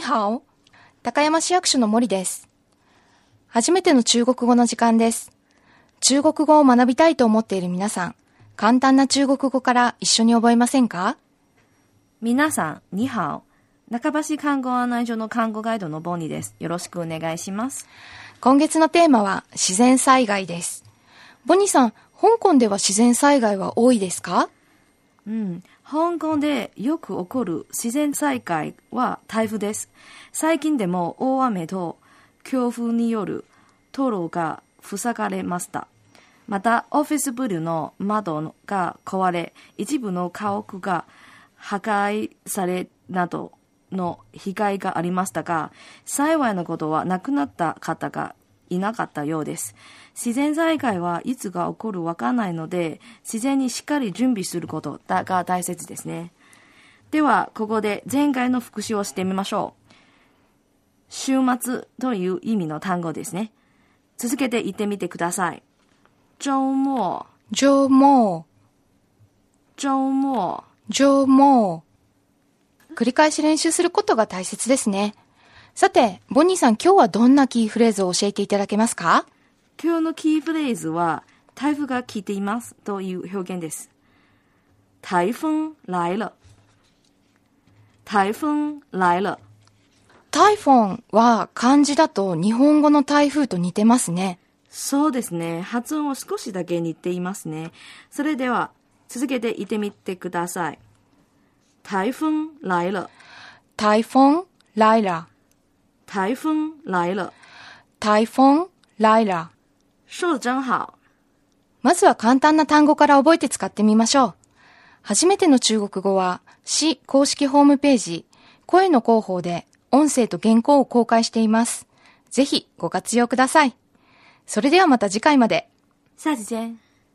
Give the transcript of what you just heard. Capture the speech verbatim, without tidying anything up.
ハオ。高山市役所の森です。初めての中国語の時間です。中国語を学びたいと思っている皆さん、簡単な中国語から一緒に覚えませんか？ 皆さん、にハオ。中橋看護案内所の看護ガイドのボニーです。よろしくお願いします。 今月のテーマは自然災害です。ボニーさん、香港では自然災害は多いですか？ うん、香港でよく起こる自然災害は台風です。最近でも大雨と強風による道路が塞がれました。また、オフィスビルの窓が壊れ、一部の家屋が破壊されなどの被害がありましたが、幸いなことは亡くなった方がいなかったようです。自然災害はいつが起こるわからないので、自然にしっかり準備することが大切ですね。では、ここで前回の復習をしてみましょう。週末という意味の単語ですね。続けて言ってみてください。周末、 周末、 周末、 周末。繰り返し練習することが大切ですね。さて、ボニーさん、今日はどんなキーフレーズを教えていただけますか？ 今日のキーフレーズは、台風が来ていますという表現です。台風来了。台風来了。 台風は漢字だと日本語の台風と似てますね。 そうですね。発音を少しだけ似ていますね。それでは、続けて言ってみてください。台風来了。 台風来了。 台風来了。 台風来了。 说得真好。 まずは簡単な単語から覚えて使ってみましょう。初めての中国語は、市公式ホームページ、声の広報で音声と原稿を公開しています。ぜひご活用ください。それではまた次回まで。 下次见。